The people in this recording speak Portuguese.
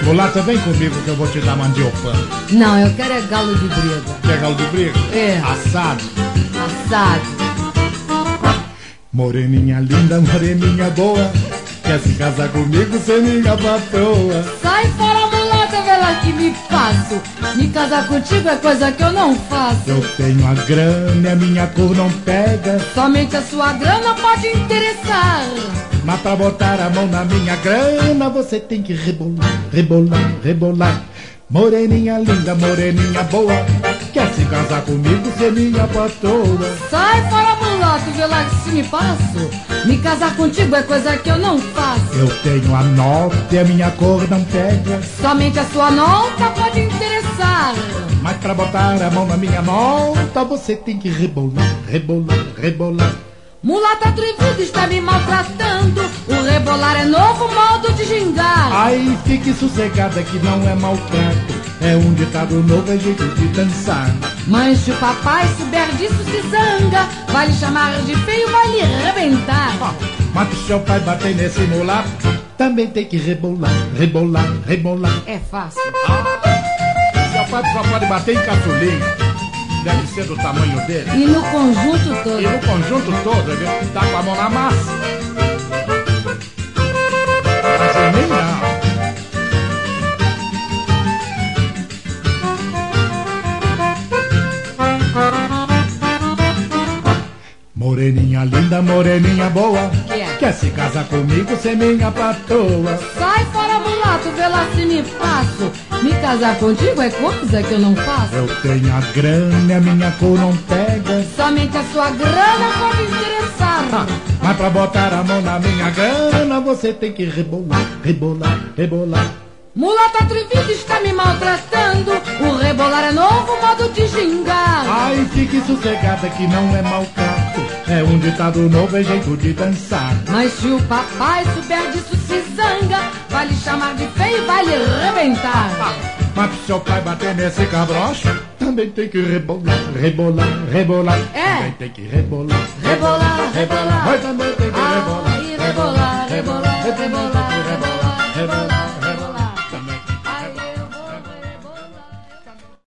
Mulata, vem comigo que eu vou te dar mandioca. Não, eu quero é galo de briga. Quer galo de briga? É. Assado. Assado. Moreninha linda, moreninha boa, quer se casar comigo, cê minha patroa. Sai fora, mulata, vê lá que me faço. Me casar contigo é coisa que eu não faço. Eu tenho a grana e a minha cor não pega. Somente a sua grana pode interessar. Mas pra botar a mão na minha grana, você tem que rebolar, rebolar, rebolar. Moreninha linda, moreninha boa, quer se casar comigo, cê minha patroa. Sai fora, mulato, vê lá que se me passo. Me casar contigo é coisa que eu não faço. Eu tenho a nota e a minha cor não pega. Somente a sua nota pode interessar. Mas pra botar a mão na minha nota, você tem que rebolar, rebolar, rebolar. Mulata atrevida está me maltratando. O rebolar é novo modo de gingar. Aí fique sossegada que não é maltrato. É um ditado novo, é jeito de dançar. Mas se o papai souber disso se zanga. Vai lhe chamar de feio, vai lhe rebentar. Mas se seu pai bater nesse mulato, também tem que rebolar, rebolar, rebolar. É fácil. Seu pai só pode bater em caçulinha. Deve ser do tamanho dele. E no conjunto todo. E no conjunto todo, ele tá com a mão na massa. Mas em mim não. Moreninha linda, moreninha boa, quer se casar comigo, cê minha patroa. Sai fora, mulato, vê lá se me faço. Me casar contigo é coisa que eu não faço. Eu tenho a grana e a minha cor não pega. Somente a sua grana pode interessar. Mas pra botar a mão na minha grana, você tem que rebolar, rebolar, rebolar. Mulata atrevida está me maltratando. O rebolar é novo modo de gingar. Ai, fique sossegada que não é maltrato. É um ditado novo, é jeito de dançar. Mas se o papai souber disso se zanga. Vai lhe chamar de feio, vai lhe rebentar. Mas se seu pai bater nesse cabrocho, também tem que rebolar, rebolar, rebolar. É. Também tem que rebolar, Rebolar, rebolar. Vai também